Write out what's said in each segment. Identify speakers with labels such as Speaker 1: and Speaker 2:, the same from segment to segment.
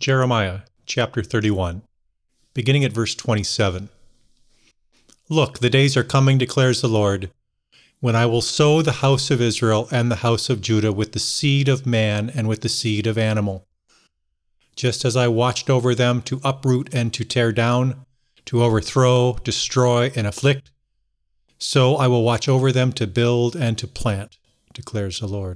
Speaker 1: Jeremiah chapter 31, beginning at verse 27. Look, the days are coming, declares the Lord, when I will sow the house of Israel and the house of Judah with the seed of man and with the seed of animal. Just as I watched over them to uproot and to tear down, to overthrow, destroy, and afflict, so I will watch over them to build and to plant, declares the Lord.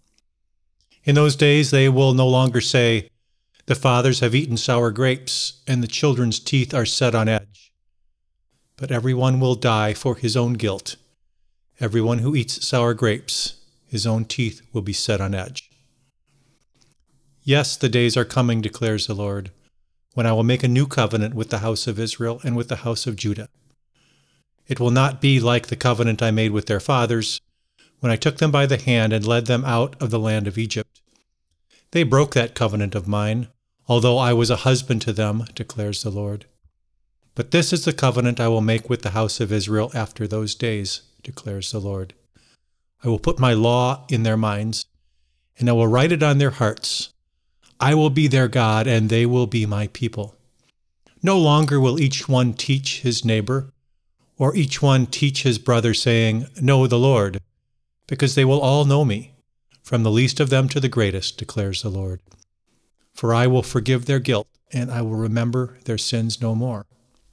Speaker 1: In those days they will no longer say, the fathers have eaten sour grapes, and the children's teeth are set on edge. But everyone will die for his own guilt. Everyone who eats sour grapes, his own teeth will be set on edge. Yes, the days are coming, declares the Lord, when I will make a new covenant with the house of Israel and with the house of Judah. It will not be like the covenant I made with their fathers, when I took them by the hand and led them out of the land of Egypt. They broke that covenant of mine, although I was a husband to them, declares the Lord. But this is the covenant I will make with the house of Israel after those days, declares the Lord. I will put my law in their minds, and I will write it on their hearts. I will be their God, and they will be my people. No longer will each one teach his neighbor, or each one teach his brother, saying, Know the Lord, because they will all know me, from the least of them to the greatest, declares the Lord. For I will forgive their guilt, and I will remember their sins no more.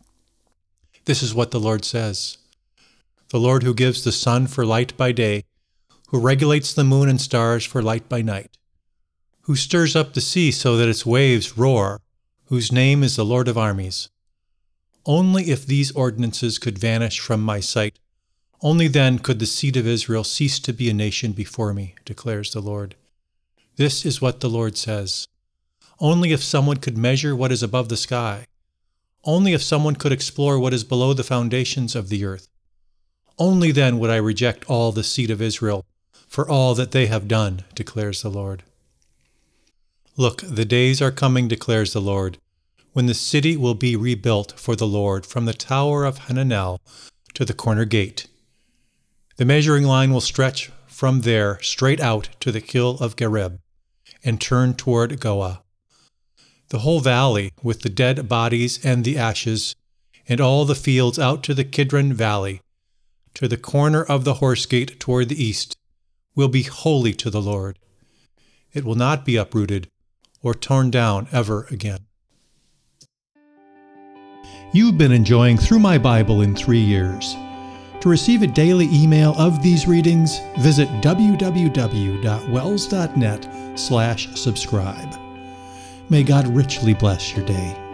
Speaker 1: This is what the Lord says. The Lord who gives the sun for light by day, who regulates the moon and stars for light by night, who stirs up the sea so that its waves roar, whose name is the Lord of armies. Only if these ordinances could vanish from my sight, only then could the seed of Israel cease to be a nation before me, declares the Lord. This is what the Lord says. Only if someone could measure what is above the sky, only if someone could explore what is below the foundations of the earth, only then would I reject all the seed of Israel for all that they have done, declares the Lord. Look, the days are coming, declares the Lord, when the city will be rebuilt for the Lord from the tower of Hananel to the corner gate. The measuring line will stretch from there straight out to the hill of Gareb and turn toward Goah. The whole valley, with the dead bodies and the ashes, and all the fields out to the Kidron Valley, to the corner of the horse gate toward the east, will be holy to the Lord. It will not be uprooted or torn down ever again. You've been enjoying Through My Bible in 3 Years. To receive a daily email of these readings, visit www.wells.net/subscribe. May God richly bless your day.